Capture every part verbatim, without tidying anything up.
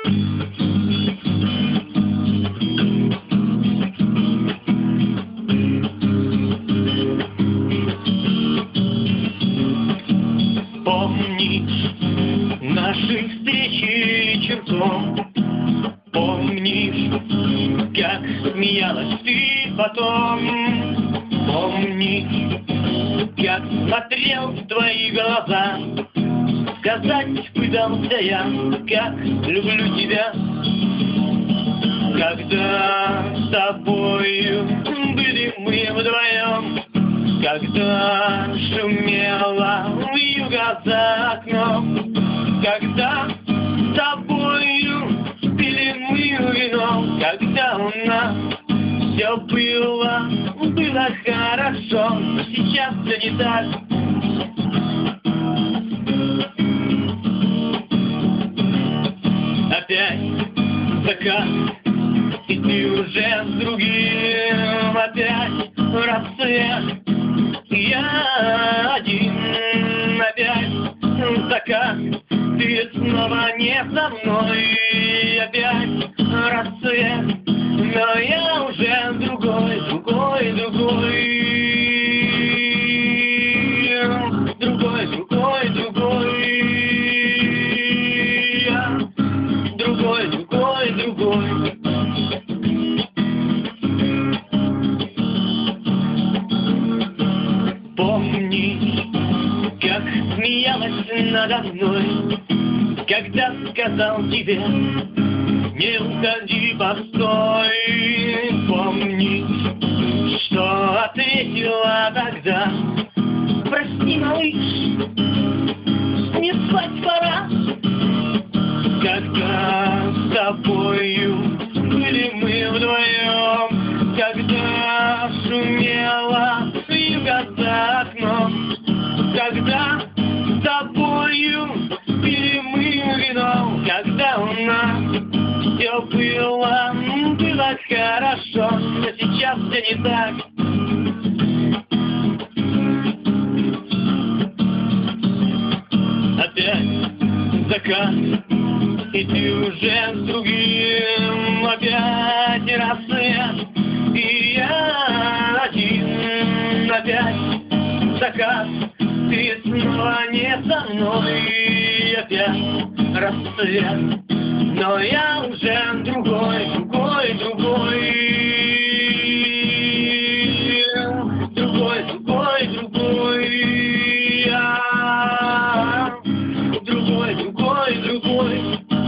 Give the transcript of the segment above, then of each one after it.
Помнишь наши встречи чертом? Помнишь, как смеялась ты потом? Помнишь, как смотрел в твои глаза? Сказать пытался я, как люблю тебя. Когда с тобою были мы вдвоем, когда шумела вьюга за окном, когда с тобою пили мы вино, когда у нас все было, было хорошо, но сейчас все не так. Опять закат, и ты уже с другим, опять рассвет, я один, опять закат, ты снова не со мной, опять рассвет, но я уже другой, другой, другой, другой, другой, другой, другой, другой, другой. Помни, как смеялась надо мной, когда сказал тебе: не уходи, постой. Помни, что ответила тогда: прости, малыш, мне спать пора. Когда с тобою были мы вдвоем, когда шумела вьюга за окном, когда с тобою пили мы вино, когда у нас все было, было хорошо, но сейчас все не так. Опять закат, и ты уже с другим, опять рассвет, и я один, опять закат, ты снова не со мной, опять рассвет, но я уже другой, другой, другой, другой, другой, другой, я другой, другой, другой.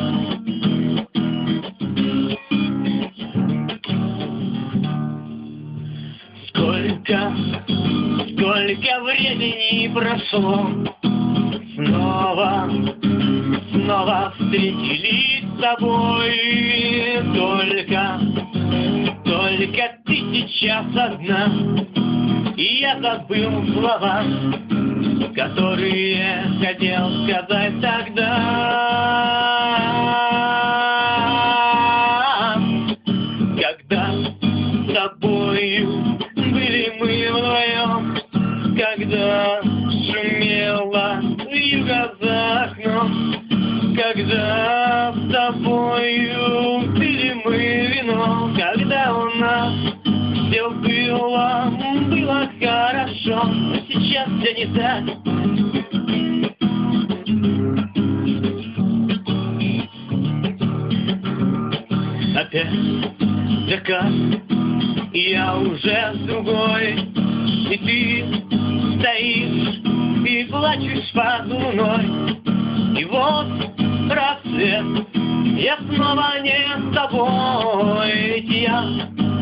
Сколько, сколько времени прошло, снова, снова встретились с тобой. Только, только ты сейчас одна, и я забыл слова, которые хотел сказать тогда. Когда с тобою были мы вдвоем, когда шумела вьюга за окном, когда с тобою пили мы вино, когда у нас все было, было хорошо, но сейчас все не так. Опять закат, и я уже с другой, и ты стоишь и плачешь под луной. И вот рассвет, я снова не с тобой, ведь я,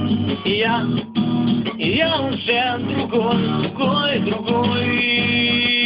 я, я уже другой, другой, другой.